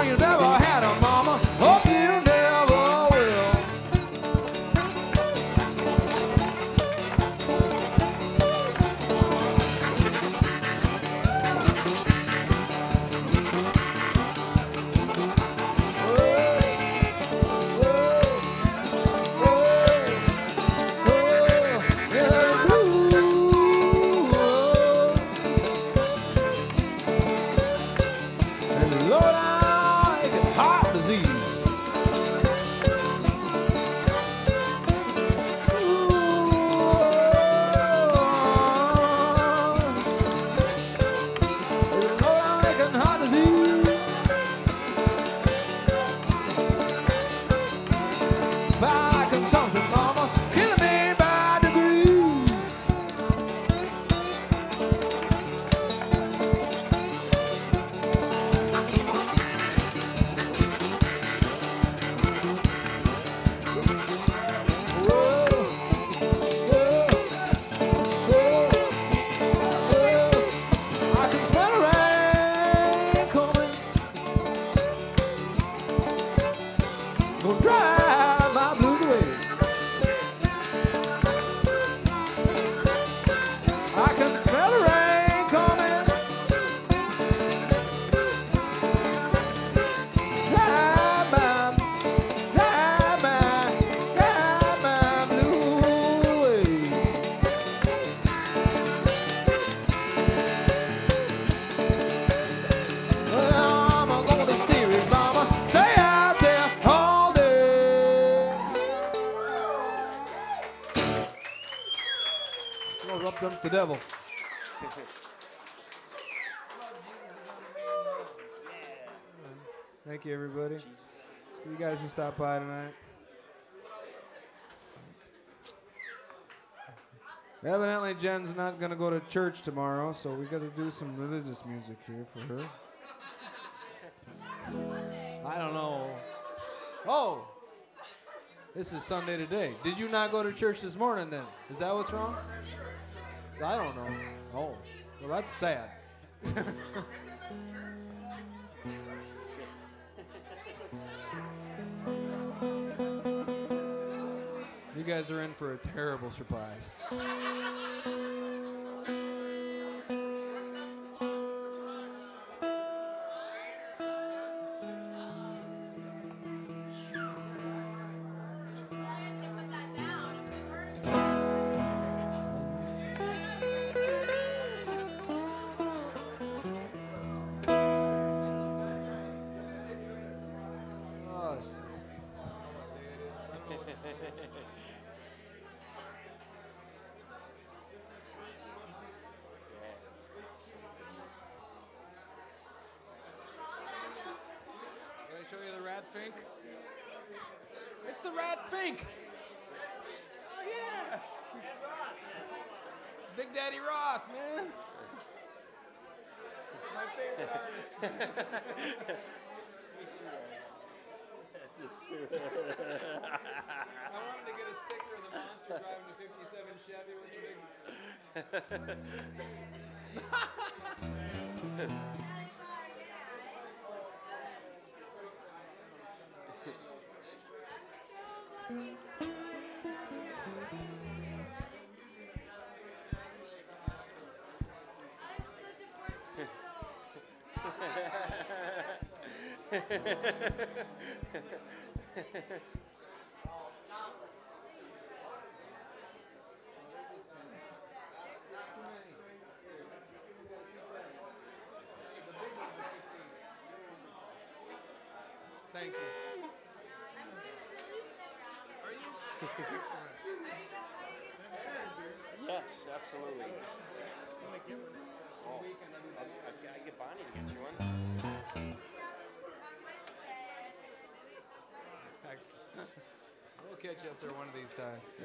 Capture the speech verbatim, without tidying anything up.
you never had a mama. Hope you never will. By consumption, mama, killing me by degree. Whoa, whoa, whoa, whoa. I can smell the rain coming. Gonna drive my blues away. I can smell the rain coming. Drive my, drive my, drive my blues away. Well, I'm gonna steer it, mama. Stay out there all day. Lord, up them the devil. Thank you, everybody. It's good you guys to stop by tonight. Evidently, Jen's not going to go to church tomorrow, so we got to do some religious music here for her. I don't know. Oh, this is Sunday today. Did you not go to church this morning then? Is that what's wrong? I don't know. Oh, well, that's sad. You guys are in for a terrible surprise. Show you the rat fink? It's the rat fink! Oh yeah! It's Big Daddy Roth, man! My favorite artist. I wanted to get a sticker of the monster driving a fifty-seven Chevy with the big... Thank you. Are you? Excellent. Yes, absolutely. Oh, I'll, I've got to get Bonnie to get you one. Excellent. We'll catch you up there one of these times.